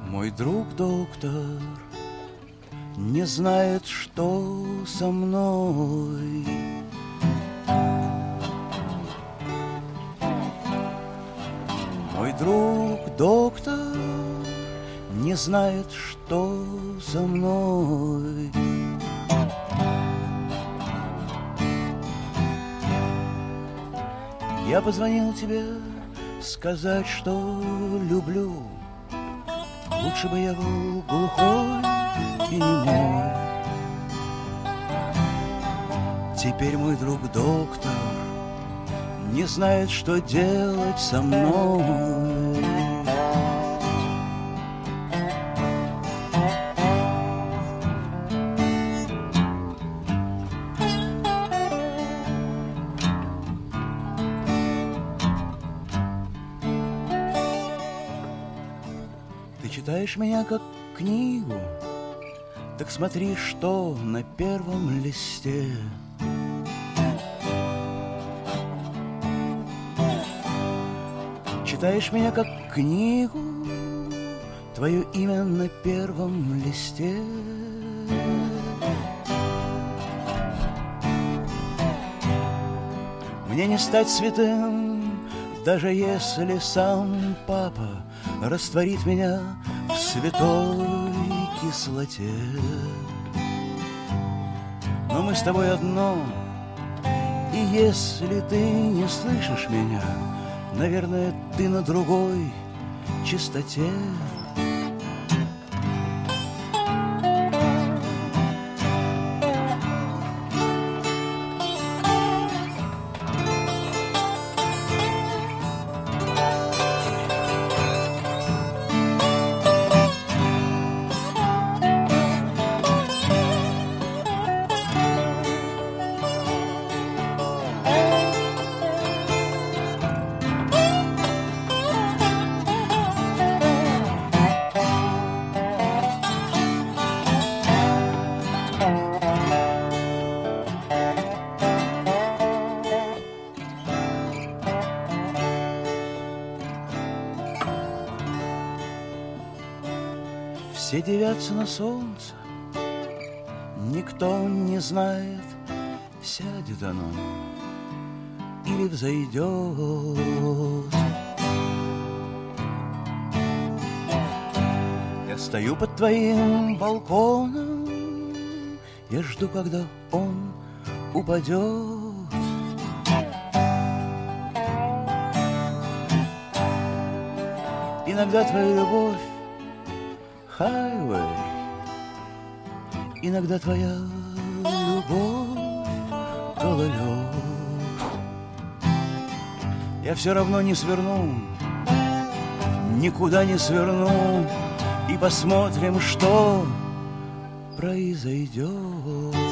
Мой друг доктор не знает, что со мной. Мой друг доктор не знает, что со мной. Я позвонил тебе сказать, что люблю. Лучше бы я был глухой и немой. Теперь мой друг доктор не знает, что делать со мной. Ты читаешь меня как книгу, так смотри, что на первом листе. Читаешь меня как книгу, твое имя на первом листе. Мне не стать святым, даже если сам папа растворит меня в святой кислоте. Но мы с тобой одно, и если ты не слышишь меня, наверное, ты на другой частоте. Все дивятся на солнце, никто не знает, сядет оно или взойдет. Я стою под твоим балконом, я жду, когда он упадет. Иногда твоя любовь хайвей, иногда твоя любовь гололед. Я все равно не сверну, никуда не сверну, и посмотрим, что произойдет.